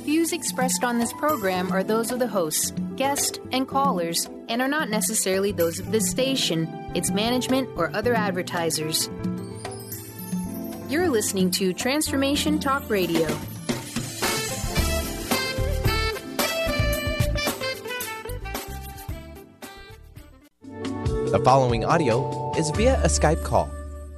Views expressed on this program are those of the hosts, guests, and callers, and are not necessarily those of this station, its management, or other advertisers. You're listening to Transformation Talk Radio. The following audio is via a Skype call.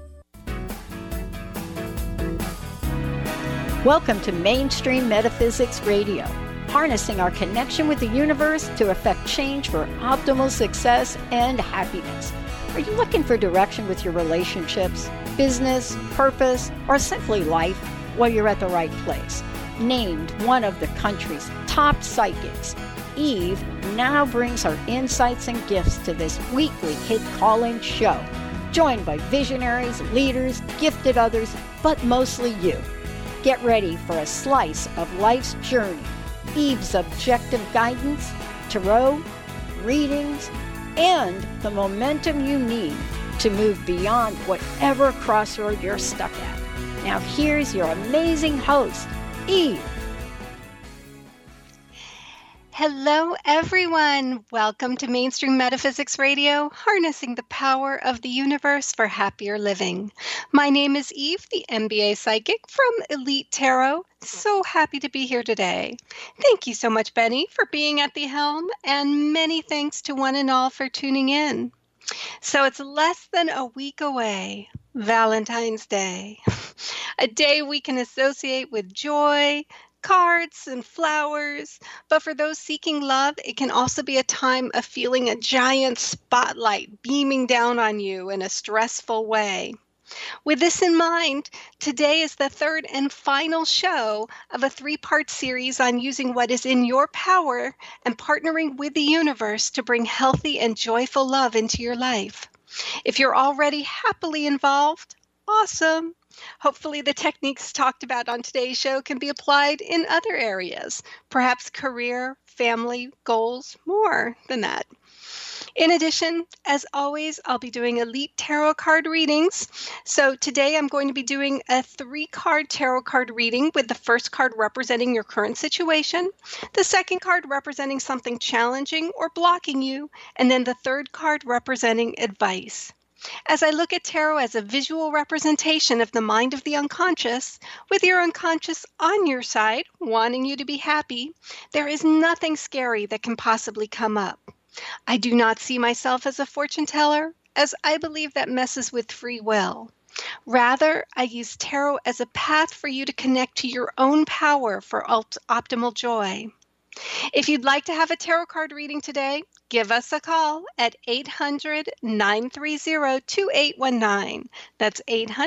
Welcome to Mainstream Metaphysics Radio, harnessing our connection with the universe to effect change for optimal success and happiness. Are you looking for direction with your relationships, business, purpose, or simply life? Well, you're at the right place. Named one of the country's top psychics, Eve now brings her insights and gifts to this weekly hit call-in show, joined by visionaries, leaders, gifted others, but mostly you. Get ready for a slice of life's journey, Eve's objective guidance, tarot, readings, and the momentum you need to move beyond whatever crossroad you're stuck at. Now here's your amazing host, Eve. Hello, everyone. Welcome to Mainstream Metaphysics Radio, harnessing the power of the universe for happier living. My name is Eve, the MBA psychic from Elite Tarot. So happy to be here today. Thank you so much, Benny, for being at the helm, and many thanks to one and all for tuning in. So it's less than a week away, Valentine's Day, a day we can associate with joy, cards and flowers, but for those seeking love, it can also be a time of feeling a giant spotlight beaming down on you in a stressful way. With this in mind, today is the third and final show of a three-part series on using what is in your power and partnering with the universe to bring healthy and joyful love into your life. If you're already happily involved, awesome. Hopefully the techniques talked about on today's show can be applied in other areas, perhaps career, family, goals, more than that. In addition, as always, I'll be doing Elite Tarot card readings. So today I'm going to be doing a 3-card tarot card reading with the first card representing your current situation, the second card representing something challenging or blocking you, and then the third card representing advice. As I look at tarot as a visual representation of the mind of the unconscious, with your unconscious on your side, wanting you to be happy, there is nothing scary that can possibly come up. I do not see myself as a fortune teller, as I believe that messes with free will. Rather, I use tarot as a path for you to connect to your own power for optimal joy. If you'd like to have a tarot card reading today, give us a call at 800-930-2819. That's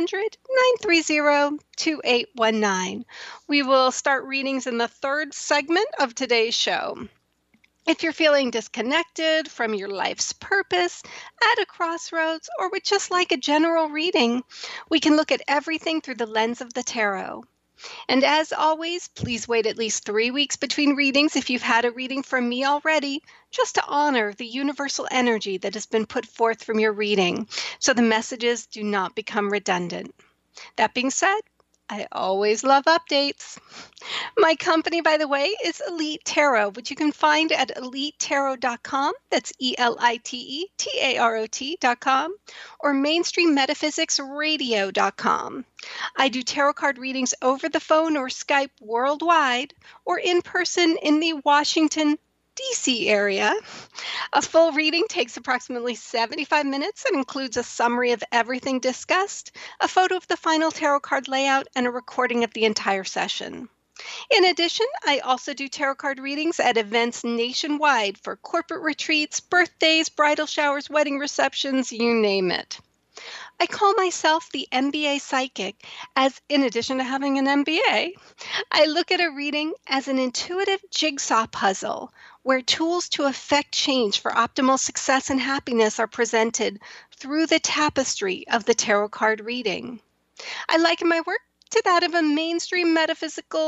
800-930-2819. We will start readings in the third segment of today's show. If you're feeling disconnected from your life's purpose, at a crossroads, or would just like a general reading, we can look at everything through the lens of the tarot. And as always, please wait at least 3 weeks between readings if you've had a reading from me already, just to honor the universal energy that has been put forth from your reading, so the messages do not become redundant. That being said, I always love updates. My company, by the way, is Elite Tarot, which you can find at elitetarot.com. That's ELITETAROT.com, or mainstreammetaphysicradio.com. I do tarot card readings over the phone or Skype worldwide, or in person in the Washington, D.C. area. A full reading takes approximately 75 minutes and includes a summary of everything discussed, a photo of the final tarot card layout, and a recording of the entire session. In addition, I also do tarot card readings at events nationwide for corporate retreats, birthdays, bridal showers, wedding receptions, you name it. I call myself the MBA psychic, as in addition to having an MBA, I look at a reading as an intuitive jigsaw puzzle where tools to effect change for optimal success and happiness are presented through the tapestry of the tarot card reading. I liken my work to that of a mainstream metaphysical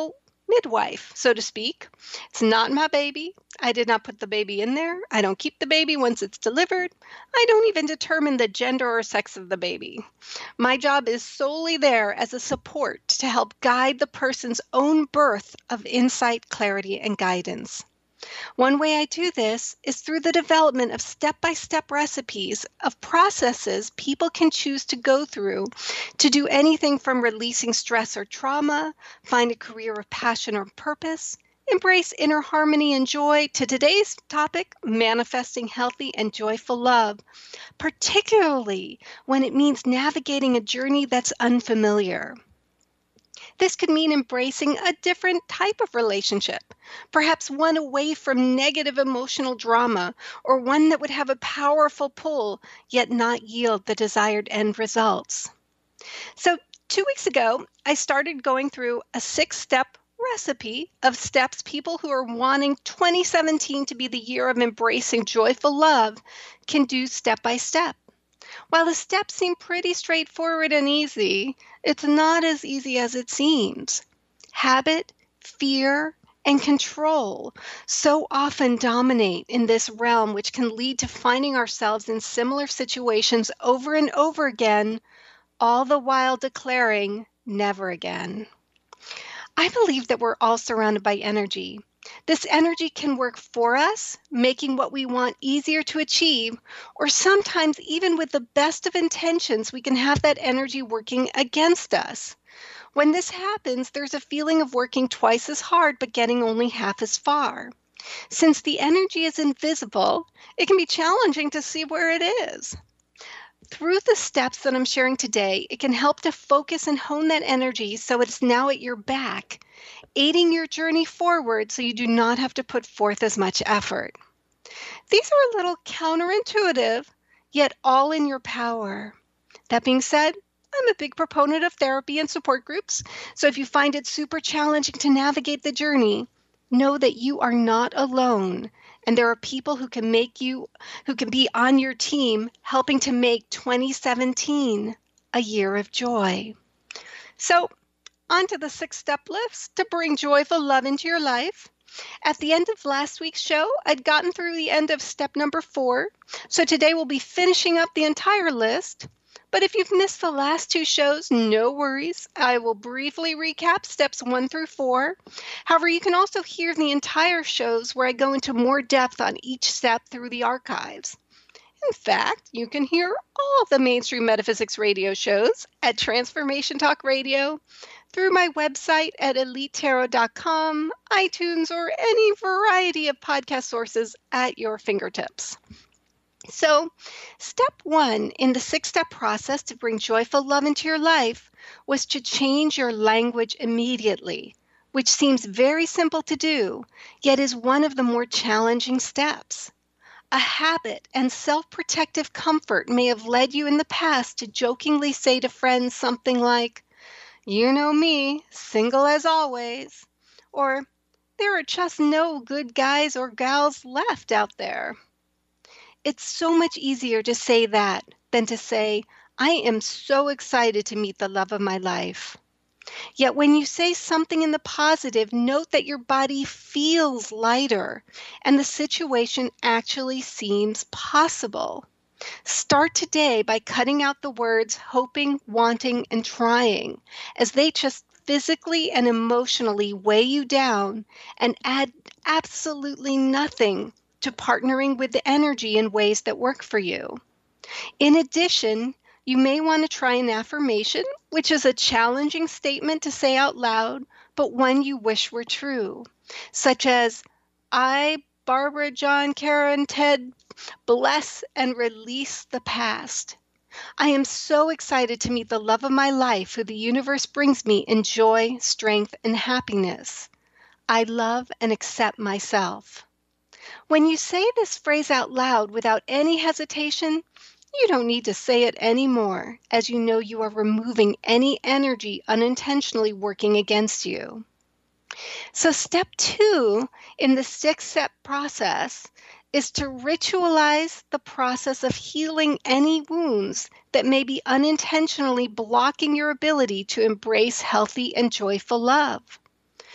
midwife, so to speak. It's not my baby. I did not put the baby in there. I don't keep the baby once it's delivered. I don't even determine the gender or sex of the baby. My job is solely there as a support to help guide the person's own birth of insight, clarity, and guidance. One way I do this is through the development of step-by-step recipes of processes people can choose to go through to do anything from releasing stress or trauma, find a career of passion or purpose, embrace inner harmony and joy, to today's topic, manifesting healthy and joyful love, particularly when it means navigating a journey that's unfamiliar. This could mean embracing a different type of relationship, perhaps one away from negative emotional drama, or one that would have a powerful pull, yet not yield the desired end results. So 2 weeks ago, I started going through a 6-step recipe of steps people who are wanting 2017 to be the year of embracing joyful love can do step by step. While the steps seem pretty straightforward and easy, it's not as easy as it seems. Habit, fear, and control so often dominate in this realm, which can lead to finding ourselves in similar situations over and over again, all the while declaring, never again. I believe that we're all surrounded by energy. This energy can work for us, making what we want easier to achieve, or sometimes even with the best of intentions, we can have that energy working against us. When this happens, there's a feeling of working twice as hard but getting only half as far. Since the energy is invisible, it can be challenging to see where it is. Through the steps that I'm sharing today, it can help to focus and hone that energy so it's now at your back, aiding your journey forward so you do not have to put forth as much effort. These are a little counterintuitive, yet all in your power. That being said, I'm a big proponent of therapy and support groups, so if you find it super challenging to navigate the journey, know that you are not alone, and there are people who can be on your team helping to make 2017 a year of joy. So, on to the 6-step list to bring joyful love into your life. At the end of last week's show, I'd gotten through the end of step number 4, so today we'll be finishing up the entire list. But if you've missed the last 2 shows, no worries. I will briefly recap steps 1 through 4. However, you can also hear the entire shows where I go into more depth on each step through the archives. In fact, you can hear all the Mainstream Metaphysics radio shows at Transformation Talk Radio, through my website at elitetarot.com, iTunes, or any variety of podcast sources at your fingertips. So, step 1 in the 6-step process to bring joyful love into your life was to change your language immediately, which seems very simple to do, yet is one of the more challenging steps. A habit and self-protective comfort may have led you in the past to jokingly say to friends something like, "You know me, single as always," or "There are just no good guys or gals left out there." It's so much easier to say that than to say, "I am so excited to meet the love of my life." Yet when you say something in the positive, note that your body feels lighter and the situation actually seems possible. Start today by cutting out the words hoping, wanting, and trying, as they just physically and emotionally weigh you down and add absolutely nothing to partnering with the energy in ways that work for you. In addition, you may want to try an affirmation, which is a challenging statement to say out loud, but one you wish were true, such as, "I, Barbara, John, Karen, Ted, bless and release the past. I am so excited to meet the love of my life who the universe brings me in joy, strength, and happiness. I love and accept myself." When you say this phrase out loud without any hesitation, you don't need to say it anymore, as you know you are removing any energy unintentionally working against you. So step 2 in the 6-step process is to ritualize the process of healing any wounds that may be unintentionally blocking your ability to embrace healthy and joyful love.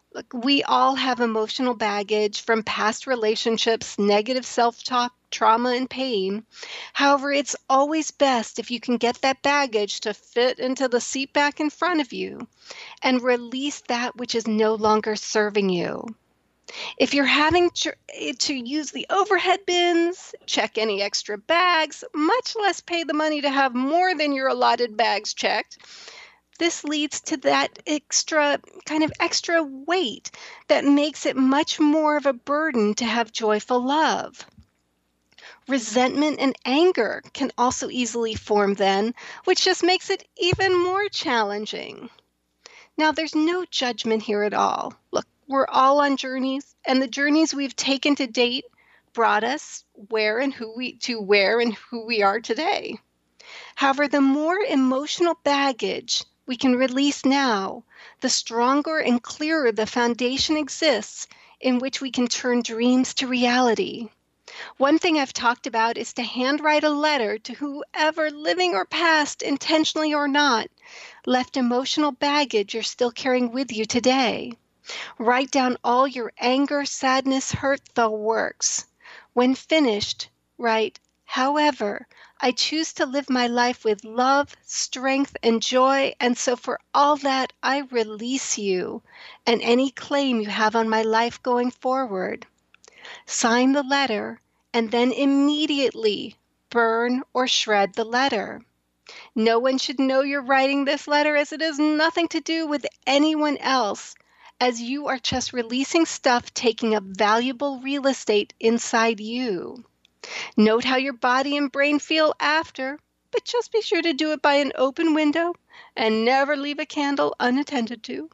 Look, we all have emotional baggage from past relationships, negative self-talk, trauma, and pain. However, it's always best if you can get that baggage to fit into the seat back in front of you and release that which is no longer serving you. If you're having to use the overhead bins, check any extra bags, much less pay the money to have more than your allotted bags checked, this leads to that extra weight that makes it much more of a burden to have joyful love. Resentment and anger can also easily form then, which just makes it even more challenging. Now, there's no judgment here at all. Look, we're all on journeys, and the journeys we've taken to date brought us where and who we are today. However, the more emotional baggage we can release now, the stronger and clearer the foundation exists in which we can turn dreams to reality. One thing I've talked about is to handwrite a letter to whoever, living or past, intentionally or not, left emotional baggage you're still carrying with you today. Write down all your anger, sadness, hurt, the works. When finished, write, "However, I choose to live my life with love, strength, and joy, and so for all that, I release you and any claim you have on my life going forward." Sign the letter and then immediately burn or shred the letter. No one should know you're writing this letter, as it has nothing to do with anyone else, as you are just releasing stuff taking up valuable real estate inside you. Note how your body and brain feel after, but just be sure to do it by an open window and never leave a candle unattended to.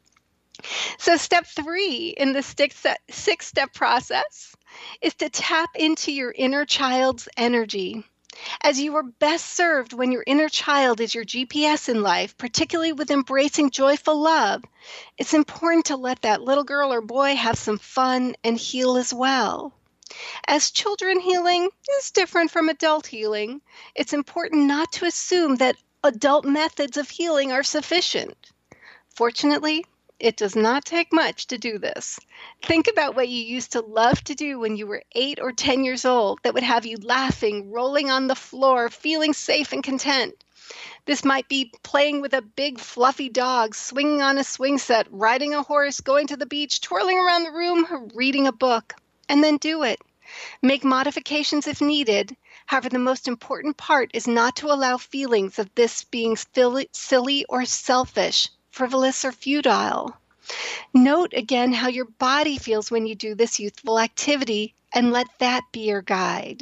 So step 3 in the six-step process is to tap into your inner child's energy. As you are best served when your inner child is your GPS in life, particularly with embracing joyful love, it's important to let that little girl or boy have some fun and heal as well. As children healing is different from adult healing, it's important not to assume that adult methods of healing are sufficient. Fortunately, it does not take much to do this. Think about what you used to love to do when you were 8 or 10 years old that would have you laughing, rolling on the floor, feeling safe and content. This might be playing with a big fluffy dog, swinging on a swing set, riding a horse, going to the beach, twirling around the room, or reading a book. And then do it. Make modifications if needed. However, the most important part is not to allow feelings of this being silly or selfish, frivolous or futile. Note again how your body feels when you do this youthful activity and let that be your guide.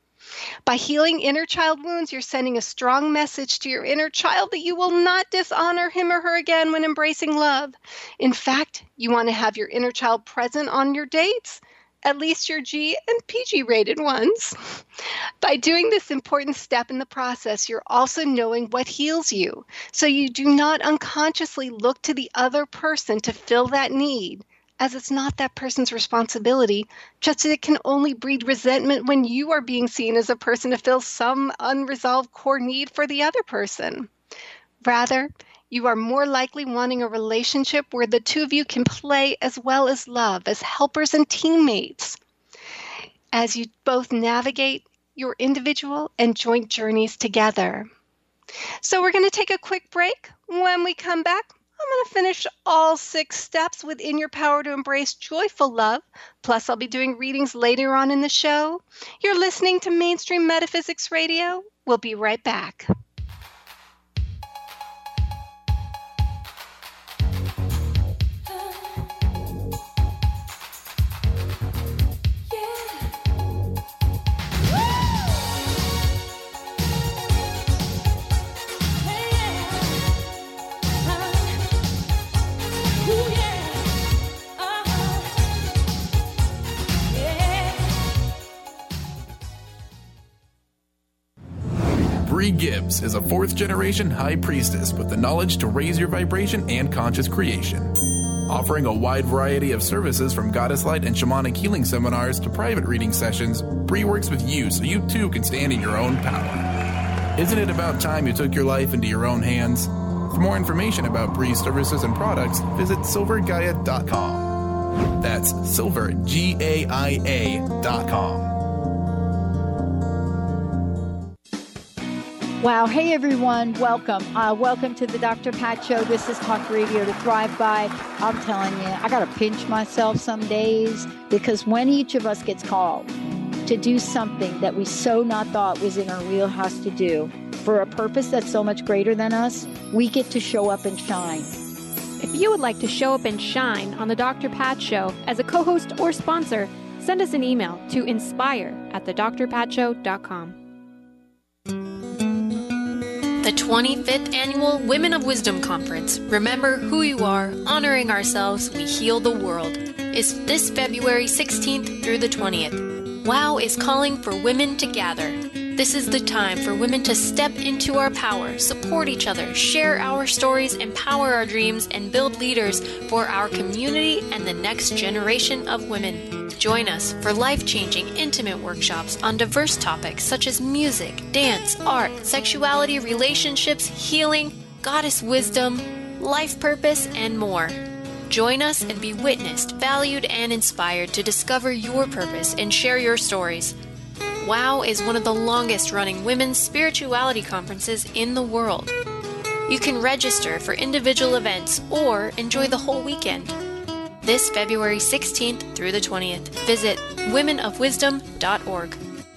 By healing inner child wounds, you're sending a strong message to your inner child that you will not dishonor him or her again when embracing love. In fact, you want to have your inner child present on your dates, at least your G and PG rated ones. By doing this important step in the process, you're also knowing what heals you, so you do not unconsciously look to the other person to fill that need, as it's not that person's responsibility, just that it can only breed resentment when you are being seen as a person to fill some unresolved core need for the other person. Rather, you are more likely wanting a relationship where the two of you can play as well as love, as helpers and teammates, as you both navigate your individual and joint journeys together. So we're going to take a quick break. When we come back, I'm going to finish all 6 steps within your power to embrace joyful love. Plus, I'll be doing readings later on in the show. You're listening to Mainstream Metaphysics Radio. We'll be right back. Bree Gibbs is a 4th-generation high priestess with the knowledge to raise your vibration and conscious creation. Offering a wide variety of services from goddess light and shamanic healing seminars to private reading sessions, Bree works with you so you too can stand in your own power. Isn't it about time you took your life into your own hands? For more information about Bree services and products, visit silvergaia.com. That's silvergaia.com. Wow. Hey, everyone. Welcome. Welcome to the Dr. Pat Show. This is Talk Radio to Thrive By. I'm telling you, I got to pinch myself some days, because when each of us gets called to do something that we so not thought was in our wheelhouse to do for a purpose that's so much greater than us, we get to show up and shine. If you would like to show up and shine on the Dr. Pat Show as a co-host or sponsor, send us an email to inspire@thedrpatshow.com. The 25th Annual Women of Wisdom Conference, Remember Who You Are, Honoring Ourselves, We Heal the World, is this February 16th through the 20th. WOW is calling for women to gather. This is the time for women to step into our power, support each other, share our stories, empower our dreams, and build leaders for our community and the next generation of women. Join us for life-changing, intimate workshops on diverse topics such as music, dance, art, sexuality, relationships, healing, goddess wisdom, life purpose, and more. Join us and be witnessed, valued, and inspired to discover your purpose and share your stories. WOW is one of the longest-running women's spirituality conferences in the world. You can register for individual events or enjoy the whole weekend. This February 16th through the 20th. Visit womenofwisdom.org.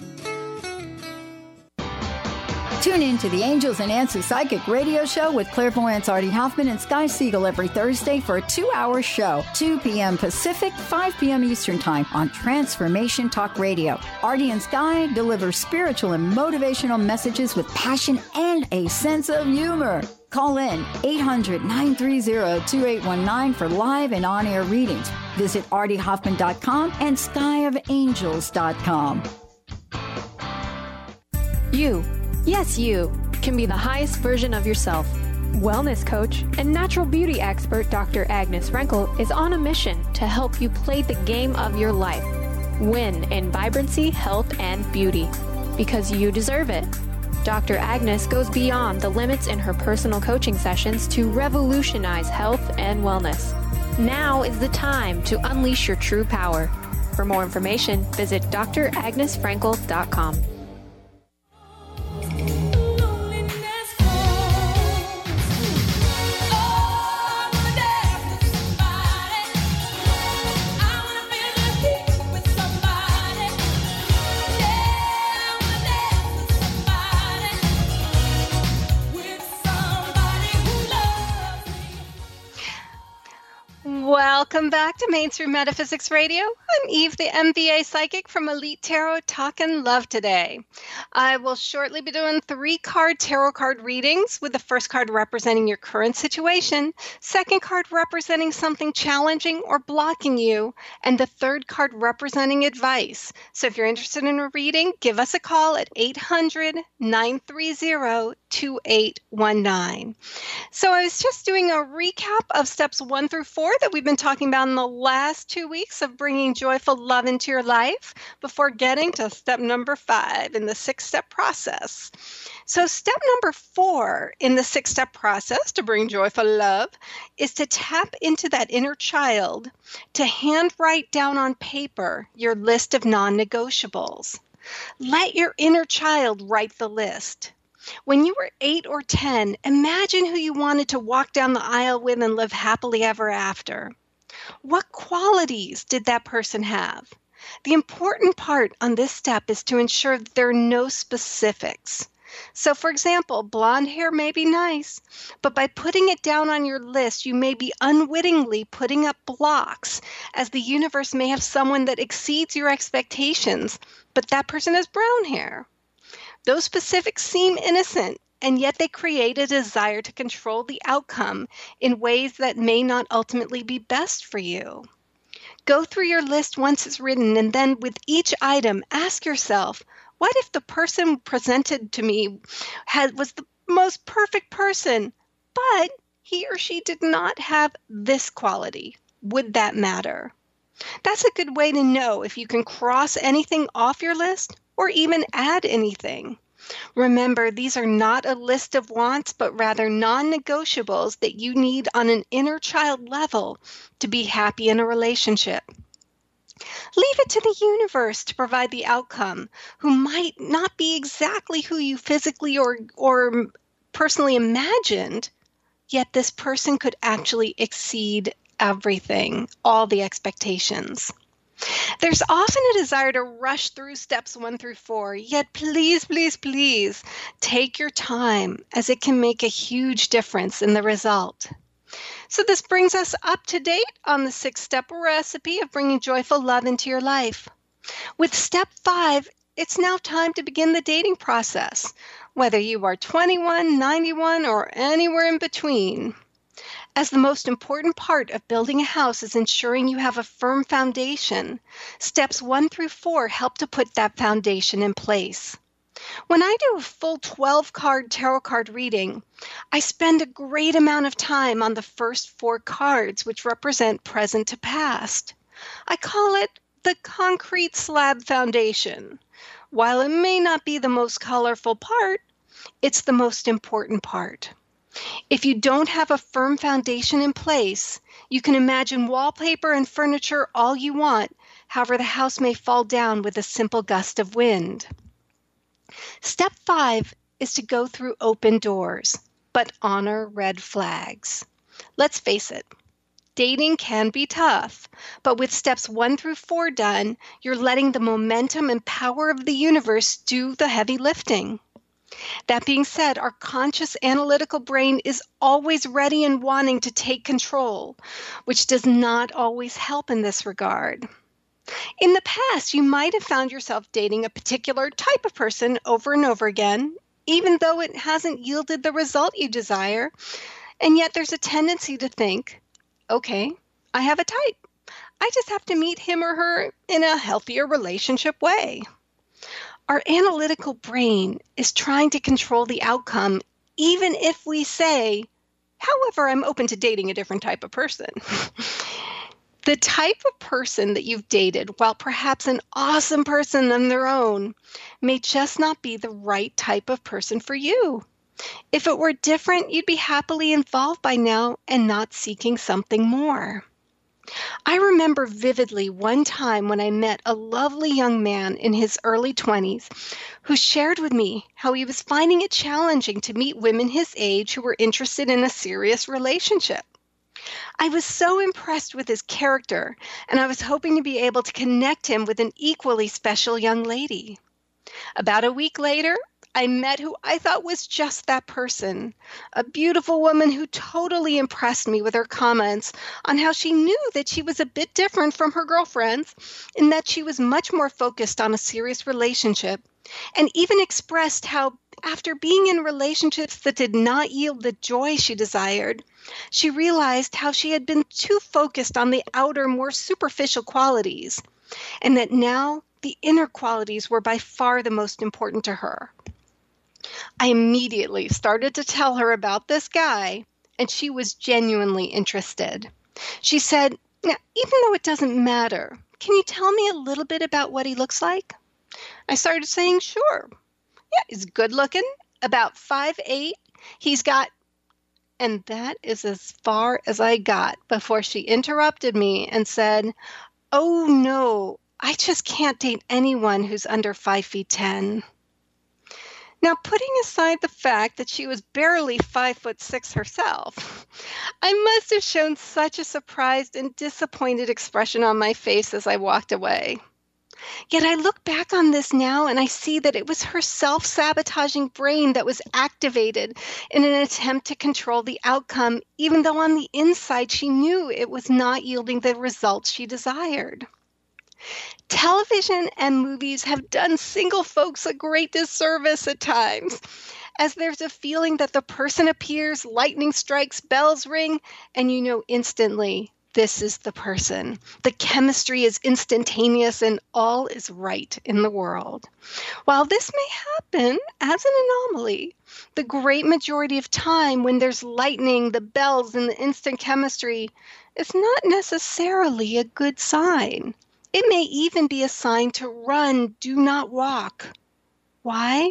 Tune in to the Angels and Answers Psychic Radio Show with clairvoyants Artie Hoffman and Sky Siegel every Thursday for a 2-hour show, 2 p.m. Pacific, 5 p.m. Eastern Time on Transformation Talk Radio. Artie and Sky deliver spiritual and motivational messages with passion and a sense of humor. Call in 800-930-2819 for live and on-air readings. Visit artiehoffman.com and skyofangels.com. You, yes you, can be the highest version of yourself. Wellness coach and natural beauty expert Dr. Agnes Frenkel is on a mission to help you play the game of your life. Win in vibrancy, health, and beauty. Because you deserve it. Dr. Agnes goes beyond the limits in her personal coaching sessions to revolutionize health and wellness. Now is the time to unleash your true power. For more information, visit dragnesfrankel.com. Welcome back to Mainstream Metaphysics Radio. I'm Eve, the MBA Psychic from Elite Tarot, talking love today. I will shortly be doing 3-card tarot card readings, with the first card representing your current situation, second card representing something challenging or blocking you, and the third card representing advice. So if you're interested in a reading, give us a call at 800-930-2819. So I was just doing a recap of steps 1 through 4 that we've been talking about in the last 2 weeks of bringing joyful love into your life before getting to step number 5 in the 6-step process. So step number 4 in the 6-step process to bring joyful love is to tap into that inner child to hand write down on paper your list of non-negotiables. Let your inner child write the list. When you were 8 or 10, imagine who you wanted to walk down the aisle with and live happily ever after. What qualities did that person have? The important part on this step is to ensure that there are no specifics. So, for example, blonde hair may be nice, but by putting it down on your list, you may be unwittingly putting up blocks, as the universe may have someone that exceeds your expectations, but that person has brown hair. Those specifics seem innocent, and yet they create a desire to control the outcome in ways that may not ultimately be best for you. Go through your list once it's written, and then with each item, ask yourself, what if the person presented to me was the most perfect person, but he or she did not have this quality? Would that matter? That's a good way to know if you can cross anything off your list or even add anything. Remember, these are not a list of wants, but rather non-negotiables that you need on an inner child level to be happy in a relationship. Leave it to the universe to provide the outcome, who might not be exactly who you physically or personally imagined, yet this person could actually exceed everything, all the expectations. There's often a desire to rush through steps 1 through 4, yet please, please, please take your time, as it can make a huge difference in the result. So this brings us up to date on the 6-step recipe of bringing joyful love into your life. With step 5, it's now time to begin the dating process, whether you are 21, 91, or anywhere in between. As the most important part of building a house is ensuring you have a firm foundation, steps 1 through 4 help to put that foundation in place. When I do a full 12-card tarot card reading, I spend a great amount of time on the first 4 cards, which represent present to past. I call it the concrete slab foundation. While it may not be the most colorful part, it's the most important part. If you don't have a firm foundation in place, you can imagine wallpaper and furniture all you want. However, the house may fall down with a simple gust of wind. Step 5 is to go through open doors, but honor red flags. Let's face it, dating can be tough, but with steps 1 through 4 done, you're letting the momentum and power of the universe do the heavy lifting. That being said, our conscious analytical brain is always ready and wanting to take control, which does not always help in this regard. In the past, you might have found yourself dating a particular type of person over and over again, even though it hasn't yielded the result you desire. And yet there's a tendency to think, okay, I have a type. I just have to meet him or her in a healthier relationship way. Our analytical brain is trying to control the outcome, even if we say, however, I'm open to dating a different type of person. The type of person that you've dated, while perhaps an awesome person on their own, may just not be the right type of person for you. If it were different, you'd be happily involved by now and not seeking something more. I remember vividly one time when I met a lovely young man in his early 20s who shared with me how he was finding it challenging to meet women his age who were interested in a serious relationship. I was so impressed with his character, and I was hoping to be able to connect him with an equally special young lady. About a week later, I met who I thought was just that person, a beautiful woman who totally impressed me with her comments on how she knew that she was a bit different from her girlfriends, in that she was much more focused on a serious relationship, and even expressed how, after being in relationships that did not yield the joy she desired, she realized how she had been too focused on the outer, more superficial qualities, and that now the inner qualities were by far the most important to her. I immediately started to tell her about this guy, and she was genuinely interested. She said, "Now, even though it doesn't matter, can you tell me a little bit about what he looks like?" I started saying, "Sure. Yeah, he's good looking, about 5'8". He's got," and that is as far as I got before she interrupted me and said, "Oh no, I just can't date anyone who's under 5'10". Now, putting aside the fact that she was barely 5'6" herself, I must have shown such a surprised and disappointed expression on my face as I walked away. Yet I look back on this now and I see that it was her self-sabotaging brain that was activated in an attempt to control the outcome, even though on the inside she knew it was not yielding the results she desired. Television and movies have done single folks a great disservice at times, as there's a feeling that the person appears, lightning strikes, bells ring, and you know instantly this is the person. The chemistry is instantaneous and all is right in the world. While this may happen as an anomaly, the great majority of time when there's lightning, the bells, and the instant chemistry, it's not necessarily a good sign. It may even be a sign to run, do not walk. Why?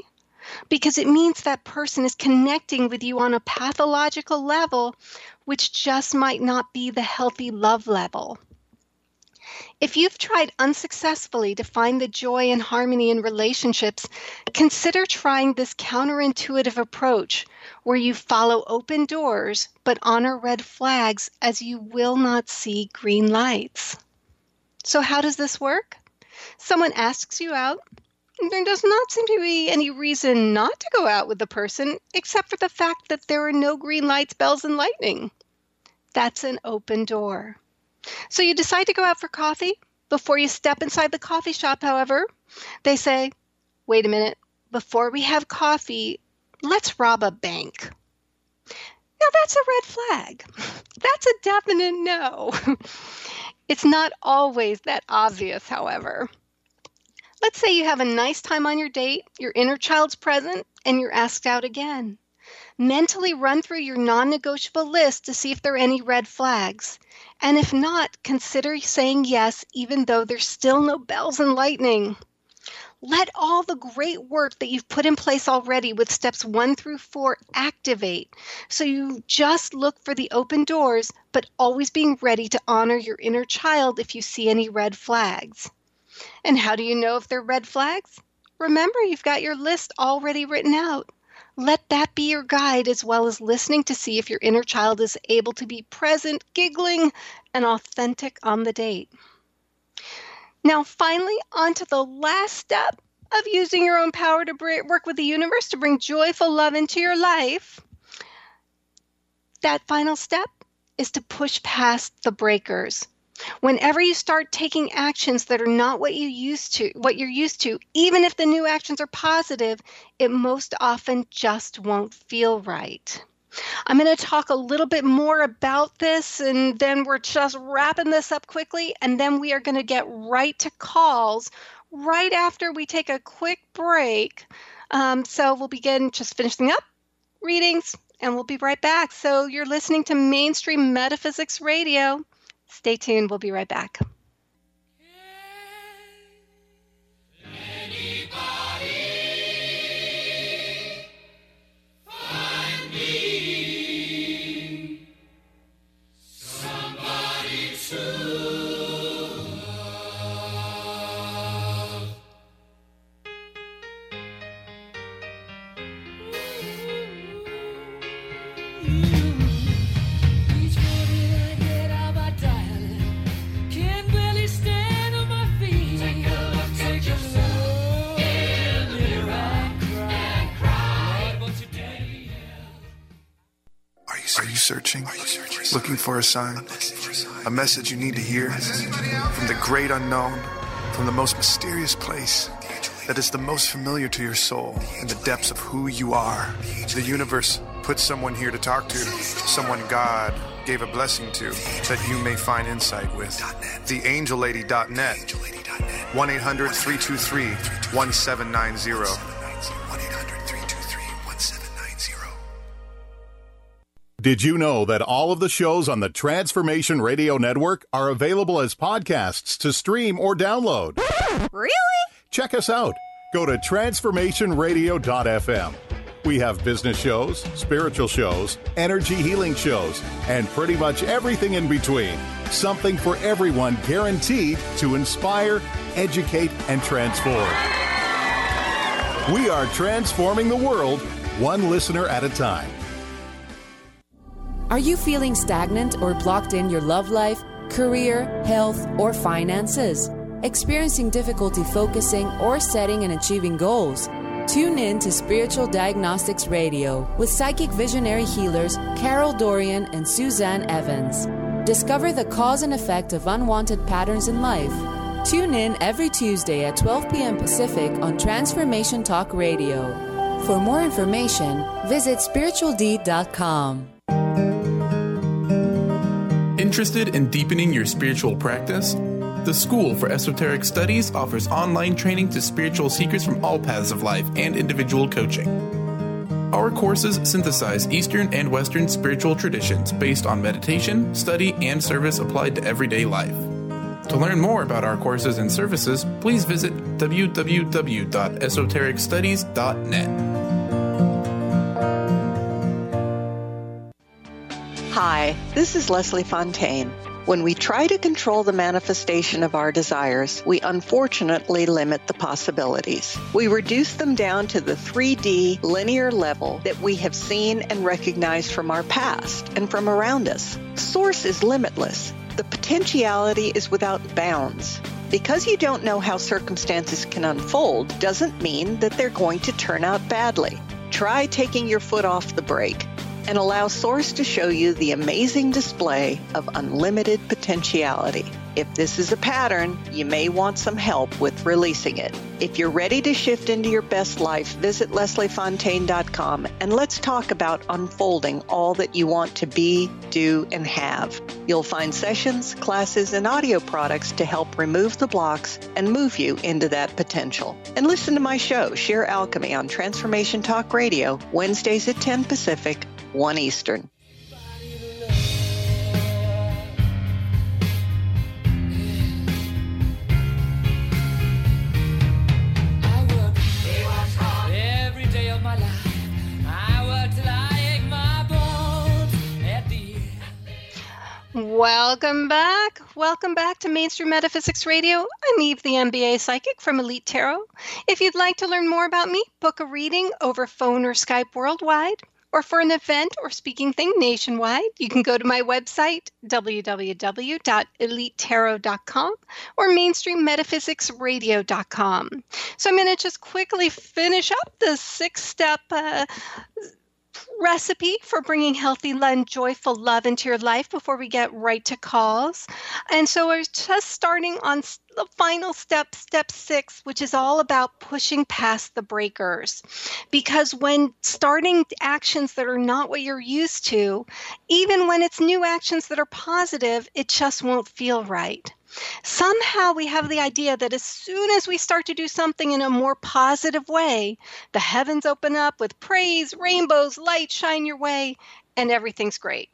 because it means that person is connecting with you on a pathological level, which just might not be the healthy love level. If you've tried unsuccessfully to find the joy and harmony in relationships, consider trying this counterintuitive approach where you follow open doors but honor red flags as you will not see green lights. So how does this work? Someone asks you out. There does not seem to be any reason not to go out with the person except for the fact that there are no green lights, bells, and lightning. That's an open door. So you decide to go out for coffee. Before you step inside the coffee shop, however, they say, wait a minute, before we have coffee, let's rob a bank. Now that's a red flag. That's a definite no. It's not always that obvious, however. Let's say you have a nice time on your date, your inner child's present, and you're asked out again. Mentally run through your non-negotiable list to see if there are any red flags. And if not, consider saying yes, even though there's still no bells and lightning. Let all the great work that you've put in place already with steps 1 through 4 activate. So you just look for the open doors, but always being ready to honor your inner child if you see any red flags. And how do you know if they're red flags? Remember, you've got your list already written out. Let that be your guide, as well as listening to see if your inner child is able to be present, giggling, and authentic on the date. Now, finally, on to the last step of using your own power to work with the universe to bring joyful love into your life. That final step is to push past the breakers. Whenever you start taking actions that are not what you're used to, even if the new actions are positive, it most often just won't feel right. I'm going to talk a little bit more about this, and then we're just wrapping this up quickly, and then we are going to get right to calls right after we take a quick break. So we'll begin just finishing up readings, and we'll be right back. So you're listening to Mainstream Metaphysics Radio. Stay tuned. We'll be right back. Are you searching? Looking for a sign? A message you need to hear? From the great unknown? From the most mysterious place that is the most familiar to your soul in the depths of who you are? The universe put someone here to talk to, someone God gave a blessing to, that you may find insight with. TheAngelLady.net, 1-800-323-1790. Did you know that all of the shows on the Transformation Radio Network are available as podcasts to stream or download? Really? Check us out. Go to transformationradio.fm. We have business shows, spiritual shows, energy healing shows, and pretty much everything in between. Something for everyone, guaranteed to inspire, educate, and transform. We are transforming the world, one listener at a time. Are you feeling stagnant or blocked in your love life, career, health, or finances? Experiencing difficulty focusing or setting and achieving goals? Tune in to Spiritual Diagnostics Radio with psychic visionary healers Carol Dorian and Suzanne Evans. Discover the cause and effect of unwanted patterns in life. Tune in every Tuesday at 12 p.m. Pacific on Transformation Talk Radio. For more information, visit spiritualdeed.com. Interested in deepening your spiritual practice? The School for Esoteric Studies offers online training to spiritual seekers from all paths of life and individual coaching. Our courses synthesize Eastern and Western spiritual traditions based on meditation, study, and service applied to everyday life. To learn more about our courses and services, please visit www.esotericstudies.net. Hi, this is Leslie Fontaine. When we try to control the manifestation of our desires, we unfortunately limit the possibilities. We reduce them down to the 3D linear level that we have seen and recognized from our past and from around us. Source is limitless. The potentiality is without bounds. Because you don't know how circumstances can unfold doesn't mean that they're going to turn out badly. Try taking your foot off the brake and allow Source to show you the amazing display of unlimited potentiality. If this is a pattern, you may want some help with releasing it. If you're ready to shift into your best life, visit lesliefontaine.com and let's talk about unfolding all that you want to be, do, and have. You'll find sessions, classes, and audio products to help remove the blocks and move you into that potential. And listen to my show, Sheer Alchemy, on Transformation Talk Radio, Wednesdays at 10 Pacific, 1 Eastern. Welcome back. Welcome back to Mainstream Metaphysics Radio. I'm Eve, the MBA Psychic from Elite Tarot. If you'd like to learn more about me, book a reading over phone or Skype worldwide, or for an event or speaking thing nationwide, you can go to my website, www.elitetarot.com or mainstreammetaphysicsradio.com. So I'm going to just quickly finish up the 6-step recipe for bringing healthy and joyful love into your life before we get right to calls. And so we're just starting on the final step, step 6, which is all about pushing past the breakers. Because when starting actions that are not what you're used to, even when it's new actions that are positive, it just won't feel right. Somehow we have the idea that as soon as we start to do something in a more positive way, the heavens open up with praise, rainbows, light shine your way, and everything's great.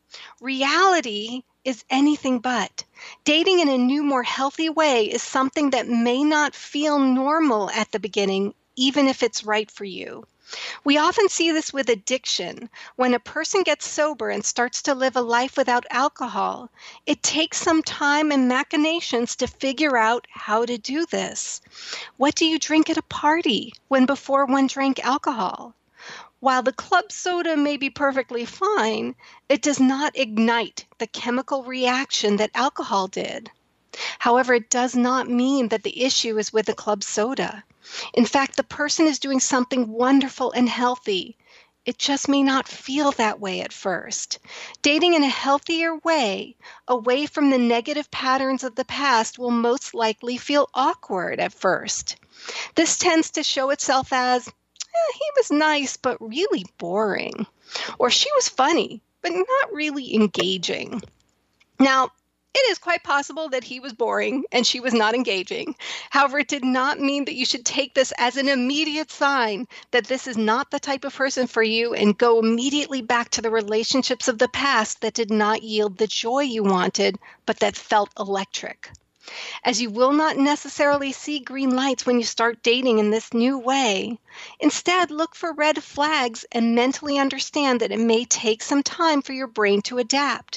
Reality is anything but. Dating in a new, more healthy way is something that may not feel normal at the beginning, even if it's right for you. We often see this with addiction. When a person gets sober and starts to live a life without alcohol, it takes some time and machinations to figure out how to do this. What do you drink at a party when before one drank alcohol? While the club soda may be perfectly fine, it does not ignite the chemical reaction that alcohol did. However, it does not mean that the issue is with the club soda. In fact, the person is doing something wonderful and healthy. It just may not feel that way at first. Dating in a healthier way, away from the negative patterns of the past, will most likely feel awkward at first. This tends to show itself as, he was nice, but really boring. Or she was funny, but not really engaging. Now, it is quite possible that he was boring and she was not engaging. However, it did not mean that you should take this as an immediate sign that this is not the type of person for you and go immediately back to the relationships of the past that did not yield the joy you wanted, but that felt electric. As you will not necessarily see green lights when you start dating in this new way, instead look for red flags and mentally understand that it may take some time for your brain to adapt.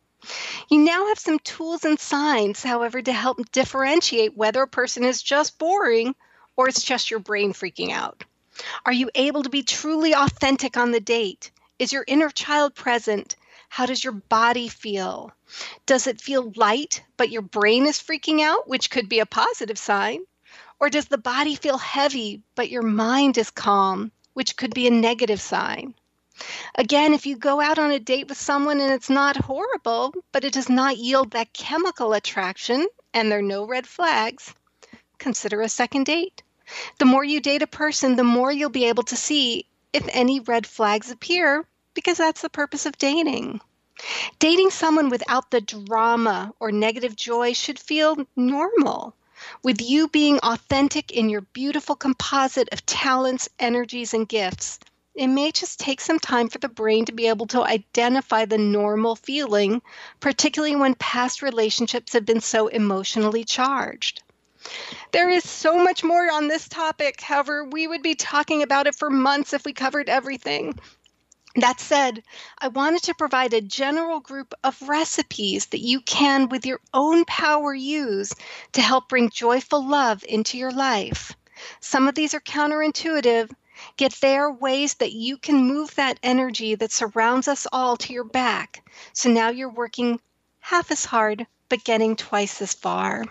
You now have some tools and signs, however, to help differentiate whether a person is just boring or it's just your brain freaking out. Are you able to be truly authentic on the date? Is your inner child present? How does your body feel? Does it feel light, but your brain is freaking out, which could be a positive sign? Or does the body feel heavy, but your mind is calm, which could be a negative sign? Again, if you go out on a date with someone and it's not horrible, but it does not yield that chemical attraction and there are no red flags, consider a second date. The more you date a person, the more you'll be able to see if any red flags appear, because that's the purpose of dating. Dating someone without the drama or negative joy should feel normal, with you being authentic in your beautiful composite of talents, energies, and gifts. it may just take some time for the brain to be able to identify the normal feeling, particularly when past relationships have been so emotionally charged. There is so much more on this topic. However, we would be talking about it for months if we covered everything. That said, I wanted to provide a general group of recipes that you can, with your own power, use to help bring joyful love into your life. Some of these are counterintuitive, yet they are ways that you can move that energy that surrounds us all to your back. So now you're working half as hard, but getting twice as far.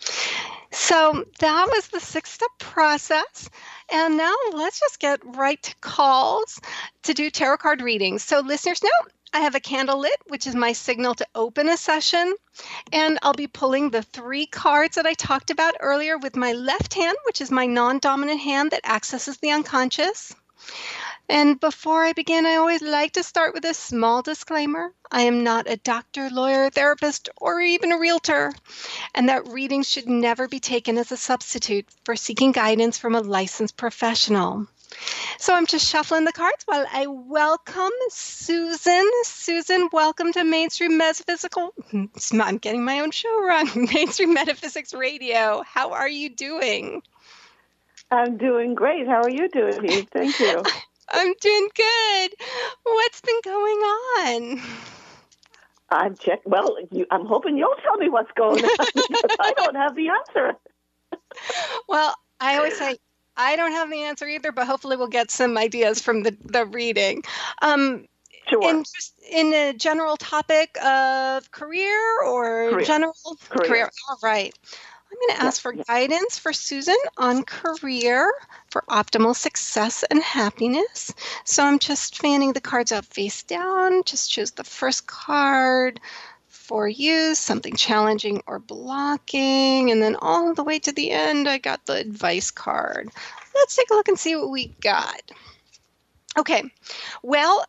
So that was the 6-step process. And now let's just get right to calls to do tarot card readings. So listeners know I have a candle lit, which is my signal to open a session. And I'll be pulling the 3 cards that I talked about earlier with my left hand, which is my non-dominant hand that accesses the unconscious. And before I begin, I always like to start with a small disclaimer. I am not a doctor, lawyer, therapist, or even a realtor, and that readings should never be taken as a substitute for seeking guidance from a licensed professional. So I'm just shuffling the cards while I welcome Susan. Susan, welcome to Mainstream Metaphysical. I'm getting my own show wrong. Mainstream Metaphysics Radio. How are you doing? I'm doing great. How are you doing, Eve? Thank you. I'm doing good. What's been going on? I'm I'm hoping you'll tell me what's going on because I don't have the answer. Well, I always say I don't have the answer either, but hopefully we'll get some ideas from the reading. Sure. And just in a general topic of career or general career. All right. I'm going to ask for guidance for Susan on career for optimal success and happiness. So I'm just fanning the cards out face down. Just choose the first card for you, something challenging or blocking. And then all the way to the end, I got the advice card. Let's take a look and see what we got. Okay. Well,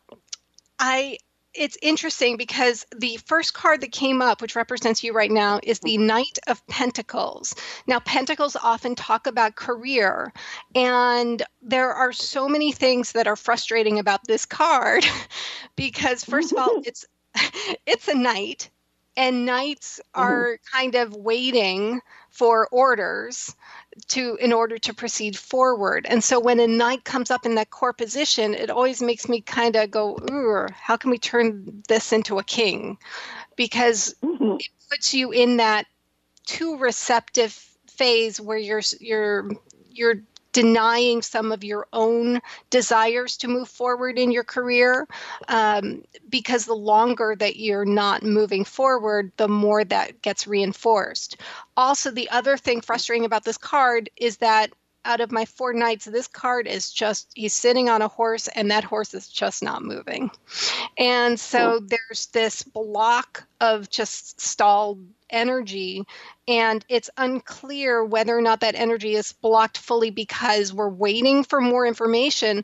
it's interesting because the first card that came up, which represents you right now, is the Knight of Pentacles. Now, Pentacles often talk about career, and there are so many things that are frustrating about this card because, first of all, it's a knight, and knights are kind of waiting for orders in order to proceed forward. And so when a knight comes up in that core position, it always makes me kind of go, how can we turn this into a king? Because it puts you in that too receptive phase where you're denying some of your own desires to move forward in your career, because the longer that you're not moving forward, the more that gets reinforced. Also, the other thing frustrating about this card is that out of my 4 knights, this card is he's sitting on a horse and that horse is just not moving. And so there's this block of just stalled energy, and it's unclear whether or not that energy is blocked fully because we're waiting for more information,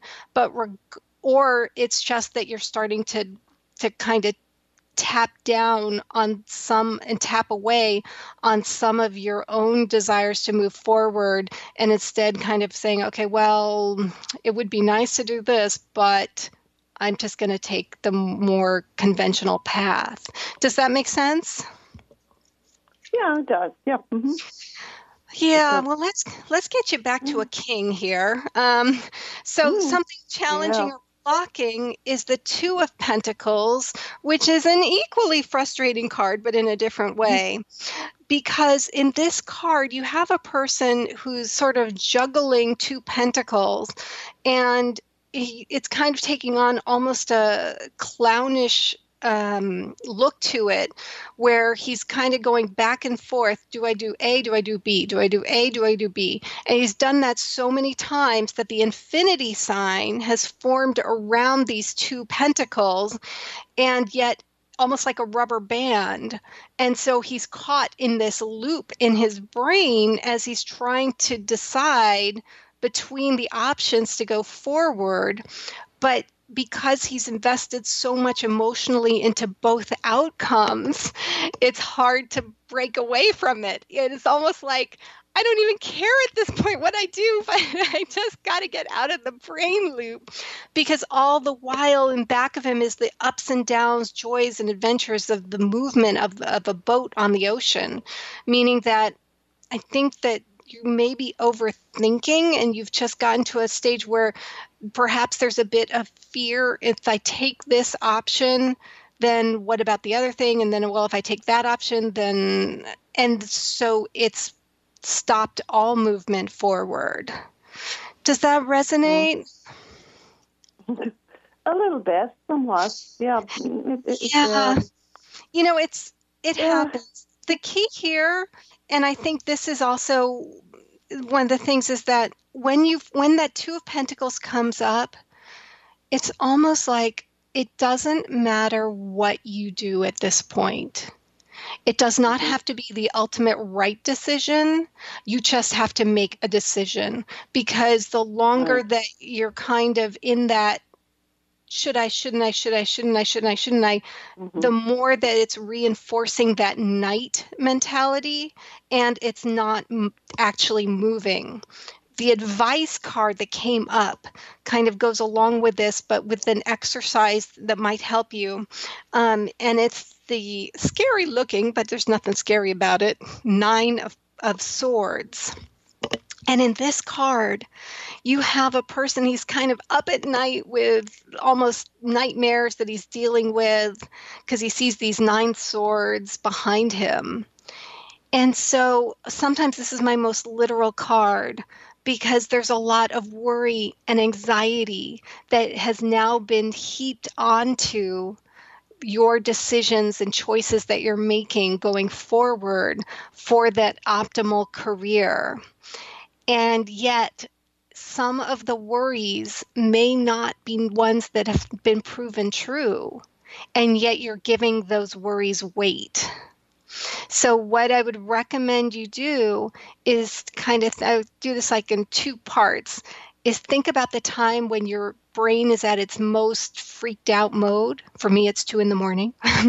or it's just that you're starting to kind of tap down on and tap away on some of your own desires to move forward, and instead kind of saying, okay, well, it would be nice to do this, but I'm just going to take the more conventional path. Does that make sense? Yeah, it does. Yeah. Mm-hmm. Yeah. Well, let's get you back to a king here. Something challenging or blocking is the 2 of Pentacles, which is an equally frustrating card, but in a different way. Because in this card, you have a person who's sort of juggling 2 pentacles, and it's kind of taking on almost a clownish look to it, where he's kind of going back and forth. Do I do A? Do I do B? Do I do A? Do I do B? And he's done that so many times that the infinity sign has formed around these 2 pentacles, and yet almost like a rubber band. And so he's caught in this loop in his brain as he's trying to decide between the options to go forward. But because he's invested so much emotionally into both outcomes, it's hard to break away from it. It's almost like, I don't even care at this point what I do, but I just got to get out of the brain loop, because all the while in back of him is the ups and downs, joys and adventures of the movement of a boat on the ocean, meaning that I think that you may be overthinking and you've just gotten to a stage where perhaps there's a bit of fear. If I take this option, then what about the other thing? And then, well, if I take that option, then, and so it's stopped all movement forward. Does that resonate? A little bit, somewhat. Yeah. You know, it happens. The key here, and I think this is also one of the things, is that when that Two of Pentacles comes up, it's almost like it doesn't matter what you do at this point. It does not have to be the ultimate right decision. You just have to make a decision, because the longer that you're kind of in that should I, shouldn't I, the more that it's reinforcing that night mentality, and it's not actually moving. The advice card that came up kind of goes along with this, but with an exercise that might help you. And it's the scary looking, but there's nothing scary about it, 9 of Swords. And in this card, you have a person, he's kind of up at night with almost nightmares that he's dealing with, because he sees these 9 swords behind him. And so sometimes this is my most literal card, because there's a lot of worry and anxiety that has now been heaped onto your decisions and choices that you're making going forward for that optimal career. And yet, some of the worries may not be ones that have been proven true, and yet you're giving those worries weight. So what I would recommend you do is kind of do this like in 2 parts, is think about the time when your brain is at its most freaked out mode. For me, it's 2 a.m.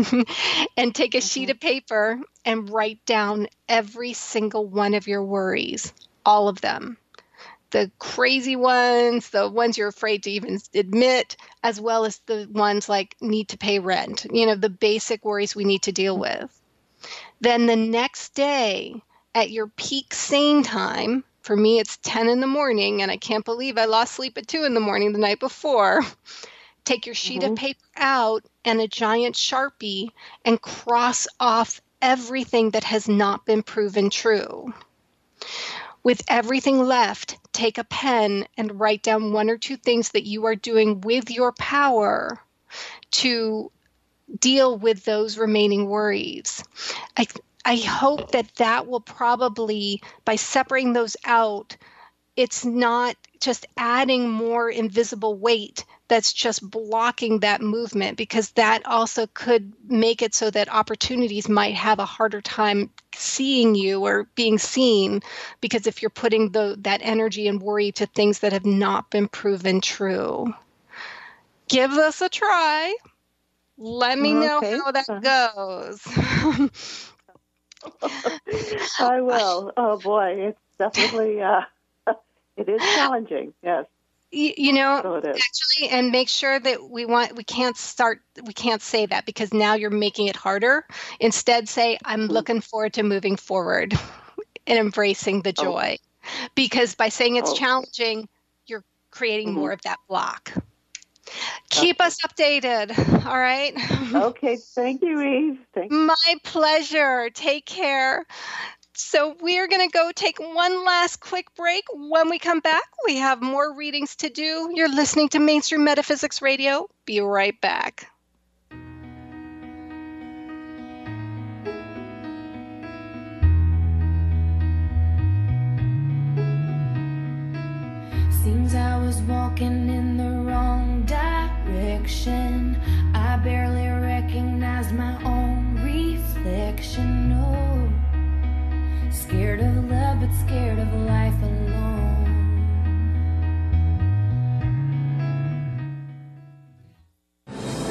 And take a sheet of paper and write down every single one of your worries, all of them. The crazy ones, the ones you're afraid to even admit, as well as the ones like need to pay rent, the basic worries we need to deal with. Then the next day at your peak sane time, for me, it's 10 a.m, and I can't believe I lost sleep at 2 a.m. the night before. Take your sheet of paper out and a giant Sharpie and cross off everything that has not been proven true. With everything left, take a pen and write down 1 or 2 things that you are doing with your power to deal with those remaining worries. I hope that will probably, by separating those out, it's not just adding more invisible weight that's just blocking that movement, because that also could make it so that opportunities might have a harder time seeing you or being seen, because if you're putting that energy and worry to things that have not been proven true. Give this a try. Let me know how that goes. I will. Oh boy, it's definitely it is challenging. Yes. So actually, and make sure that we can't say that, because now you're making it harder. Instead, say, I'm looking forward to moving forward and embracing the joy, because by saying it's challenging, you're creating more of that block. Keep us updated, all right? Okay, thank you, Eve. My pleasure. Take care. So we're going to go take one last quick break. When we come back, we have more readings to do. You're listening to Mainstream Metaphysics Radio. Be right back. Seems I was walking in the wrong direction. I barely recognized my own reflection. No, scared of love, but scared of life alone.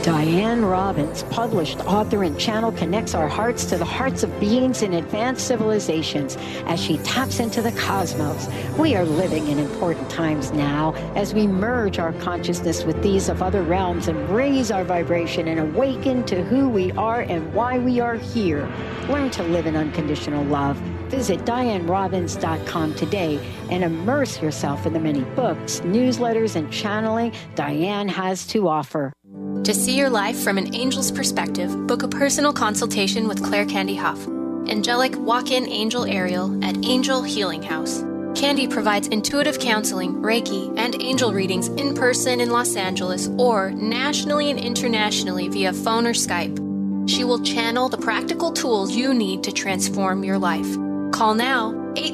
Diane Robbins, published author and channel, connects our hearts to the hearts of beings in advanced civilizations as she taps into the cosmos. We are living in important times now as we merge our consciousness with these of other realms and raise our vibration and awaken to who we are and why we are here. Learn to live in unconditional love. Visit DianeRobbins.com today and immerse yourself in the many books, newsletters, and channeling Diane has to offer. To see your life from an angel's perspective, book a personal consultation with Claire Candy Huff, angelic walk-in angel Ariel at Angel Healing House. Candy provides intuitive counseling, Reiki, and angel readings in person in Los Angeles or nationally and internationally via phone or Skype. She will channel the practical tools you need to transform your life. Call now,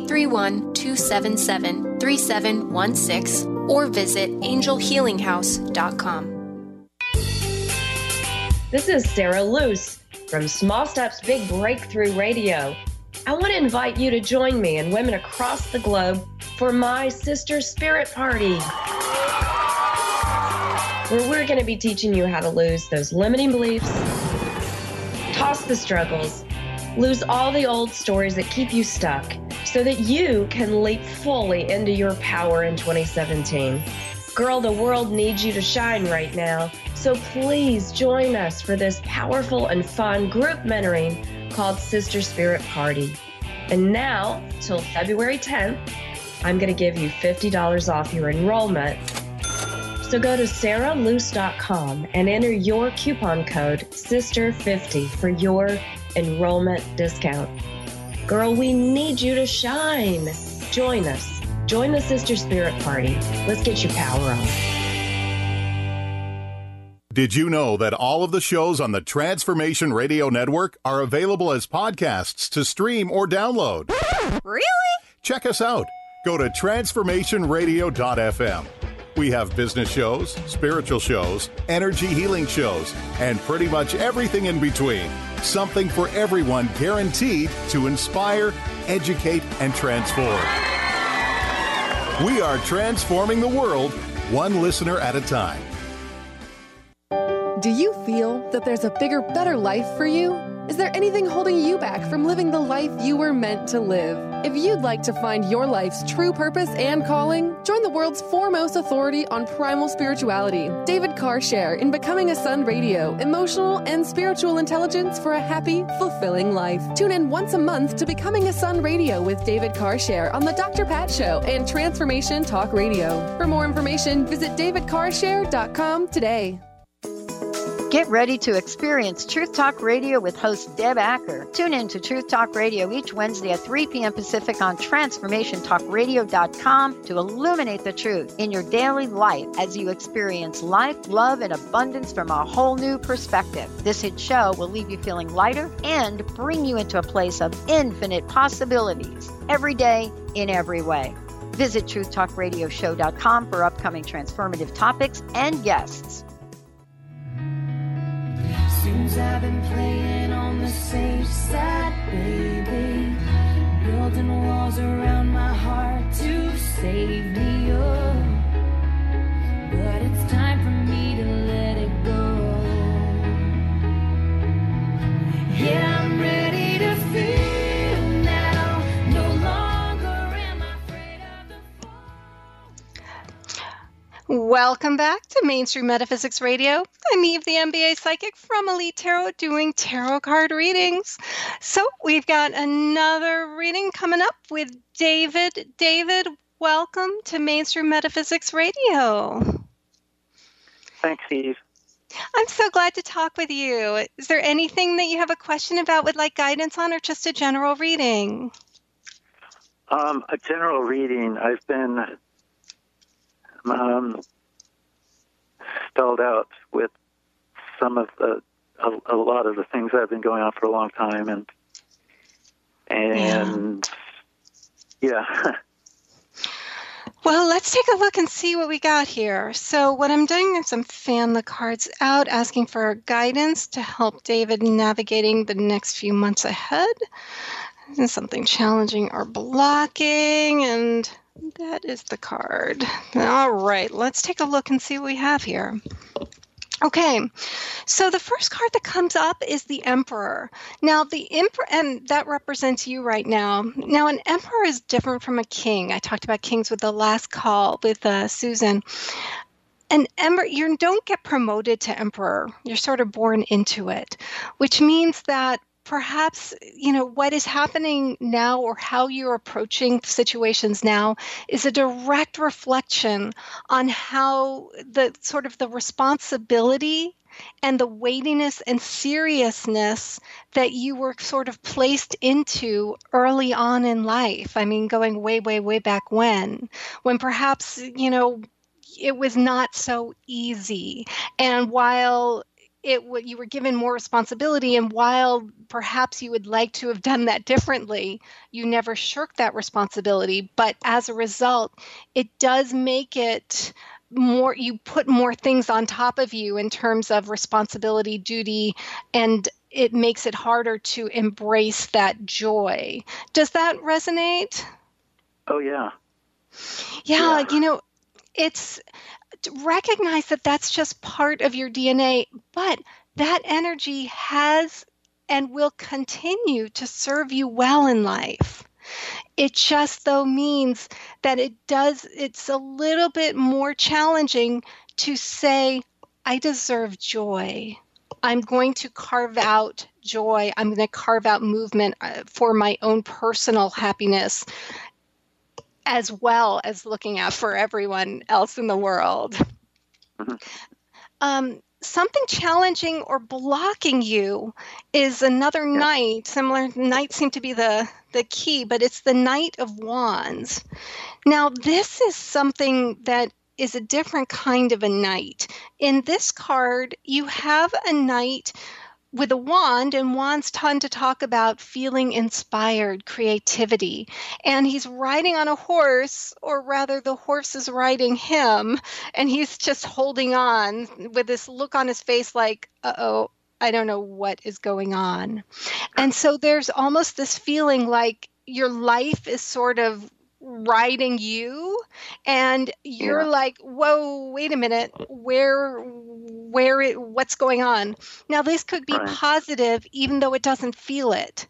831-277-3716, or visit angelhealinghouse.com. This is Sarah Luce from Small Steps Big Breakthrough Radio. I want to invite you to join me and women across the globe for my Sister Spirit Party, where we're going to be teaching you how to lose those limiting beliefs, toss the struggles, lose all the old stories that keep you stuck so that you can leap fully into your power in 2017. Girl, the world needs you to shine right now. So please join us for this powerful and fun group mentoring called Sister Spirit Party. And now, till February 10th, I'm going to give you $50 off your enrollment. So go to sarahluce.com and enter your coupon code SISTER50 for your enrollment discount. Girl, we need you to shine. Join us. Join the Sister Spirit Party. Let's get your power on. Did you know that all of the shows on the Transformation Radio Network are available as podcasts to stream or download? Really? Check us out. Go to transformationradio.fm. We have business shows, spiritual shows, energy healing shows, and pretty much everything in between. Something for everyone, guaranteed to inspire, educate, and transform. We are transforming the world, one listener at a time. Do you feel that there's a bigger, better life for you? Is there anything holding you back from living the life you were meant to live? If you'd like to find your life's true purpose and calling, join the world's foremost authority on primal spirituality, David Carshare, in Becoming a Sun Radio, emotional and spiritual intelligence for a happy, fulfilling life. Tune in once a month to Becoming a Sun Radio with David Carshare on The Dr. Pat Show and Transformation Talk Radio. For more information, visit davidcarshare.com today. Get ready to experience Truth Talk Radio with host Deb Acker. Tune in to Truth Talk Radio each Wednesday at 3 p.m. Pacific on TransformationTalkRadio.com to illuminate the truth in your daily life as you experience life, love, and abundance from a whole new perspective. This hit show will leave you feeling lighter and bring you into a place of infinite possibilities every day in every way. Visit TruthTalkRadioshow.com for upcoming transformative topics and guests. Seems I've been playing on the safe side, baby. Building walls around my heart to save me, oh. But it's time for me to let it go. Yeah, I'm ready to feel now. No longer am I afraid of the fall. Welcome back to Mainstream Metaphysics Radio. I'm Eve, the MBA Psychic from Elite Tarot, doing tarot card readings. So we've got another reading coming up with David. David, welcome to Mainstream Metaphysics Radio. Thanks, Eve. I'm so glad to talk with you. Is there anything that you have a question about, would like guidance on, or just a general reading? A general reading. I've been spelled out with some of a lot of the things that have been going on for a long time, and yeah. Well, let's take a look and see what we got here. So what I'm doing is I'm fanning the cards out, asking for guidance to help David navigating the next few months ahead. Is something challenging or blocking? And that is the card. All right, let's take a look and see what we have here. Okay, so the first card that comes up is the Emperor. Now, the Emperor, and that represents you right now. Now, an Emperor is different from a king. I talked about kings with the last call with Susan. An Emperor, you don't get promoted to Emperor. You're sort of born into it, which means that perhaps, what is happening now or how you're approaching situations now is a direct reflection on how the sort of the responsibility and the weightiness and seriousness that you were sort of placed into early on in life. I mean, going way, way, way back when perhaps, it was not so easy. And while you were given more responsibility, and while perhaps you would like to have done that differently, you never shirked that responsibility. But as a result, it does make it more, you put more things on top of you in terms of responsibility, duty, and it makes it harder to embrace that joy. Does that resonate? Oh, yeah. Yeah. It's recognize that that's just part of your DNA, but that energy has and will continue to serve you well in life. It just, though, means that it's a little bit more challenging to say, I deserve joy. I'm going to carve out joy. I'm going to carve out movement for my own personal happiness, as well as looking out for everyone else in the world. Mm-hmm. Something challenging or blocking you is another knight. Similar knights seem to be the key, but it's the Knight of Wands. Now, this is something that is a different kind of a knight. In this card, you have a knight with a wand, and wands tend to talk about feeling inspired, creativity. And he's riding on a horse, or rather the horse is riding him, and he's just holding on with this look on his face like, uh-oh, I don't know what is going on. And so there's almost this feeling like your life is sort of riding you, and you're like, whoa, wait a minute, what's going on? Now, this could be positive, even though it doesn't feel it.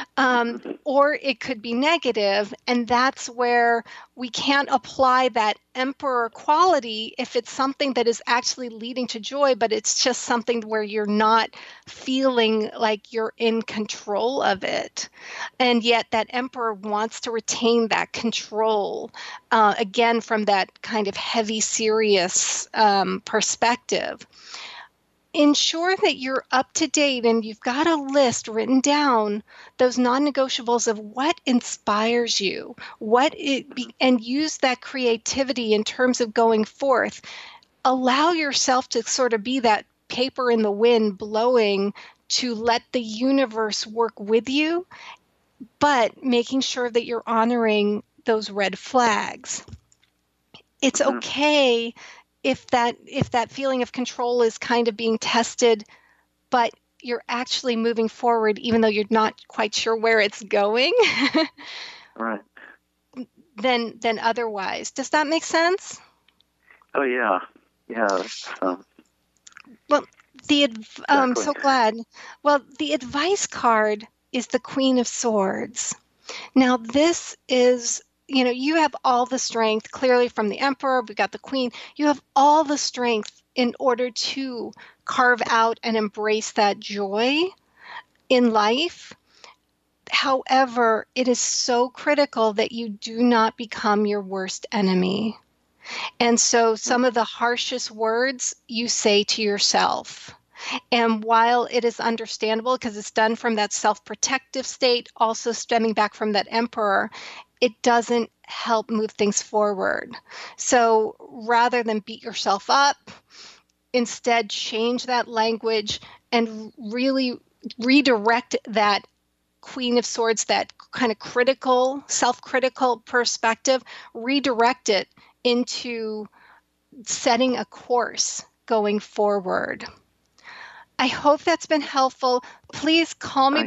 Or it could be negative, and that's where we can't apply that emperor quality if it's something that is actually leading to joy, but it's just something where you're not feeling like you're in control of it. And yet that emperor wants to retain that control, again, from that kind of heavy, serious perspective. Ensure that you're up to date and you've got a list written down, those non-negotiables of what inspires you, and use that creativity in terms of going forth. Allow yourself to sort of be that paper in the wind blowing to let the universe work with you, but making sure that you're honoring those red flags. It's okay if that feeling of control is kind of being tested, but you're actually moving forward even though you're not quite sure where it's going, right? Than otherwise. Does that make sense? Oh, yeah. Yeah. Well, I'm so glad. Well, the advice card is the Queen of Swords. Now, this is, you have all the strength, clearly from the Emperor, we got the Queen. You have all the strength in order to carve out and embrace that joy in life. However, it is so critical that you do not become your worst enemy. And so some of the harshest words you say to yourself. And while it is understandable because it's done from that self-protective state, also stemming back from that Emperor, it doesn't help move things forward. So rather than beat yourself up, instead change that language and really redirect that Queen of Swords, that kind of critical, self-critical perspective, redirect it into setting a course going forward. I hope that's been helpful. Please call me back.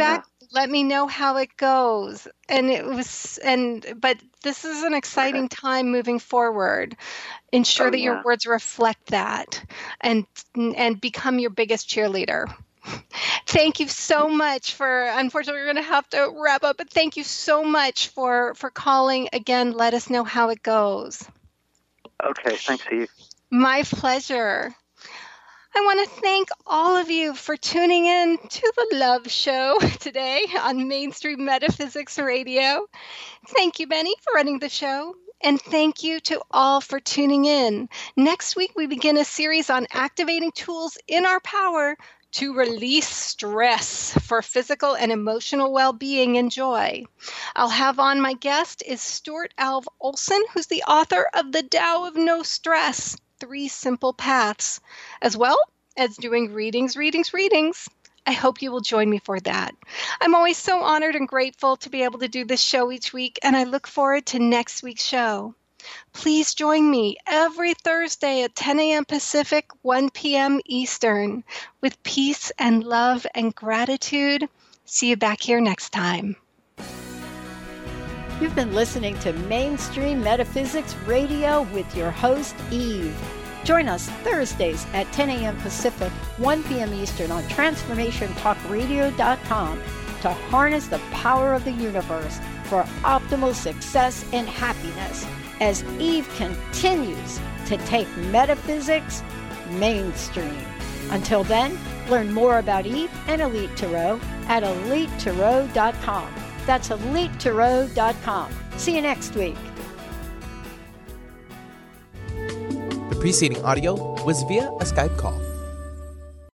let me know how it goes. But this is an exciting time moving forward. Ensure that your words reflect that, and become your biggest cheerleader. Thank you so much unfortunately, we're going to have to wrap up, but thank you so much for calling again. Let us know how it goes. Okay, thanks, Eve. My pleasure. I want to thank all of you for tuning in to the Love Show today on Mainstream Metaphysics Radio. Thank you, Benny, for running the show. And thank you to all for tuning in. Next week, we begin a series on activating tools in our power to release stress for physical and emotional well-being and joy. I'll have on my guest is Stuart Alv Olson, who's the author of The Tao of No Stress, 3 Simple Paths, as well as doing readings. I hope you will join me for that. I'm always so honored and grateful to be able to do this show each week, and I look forward to next week's show. Please join me every Thursday at 10 a.m. Pacific, 1 p.m. Eastern, with peace and love and gratitude. See you back here next time. You've been listening to Mainstream Metaphysics Radio with your host, Eve. Join us Thursdays at 10 a.m. Pacific, 1 p.m. Eastern on TransformationTalkRadio.com to harness the power of the universe for optimal success and happiness as Eve continues to take metaphysics mainstream. Until then, learn more about Eve and Elite Tarot at EliteTarot.com. That's EliteTarot.com. See you next week. The preceding audio was via a Skype call.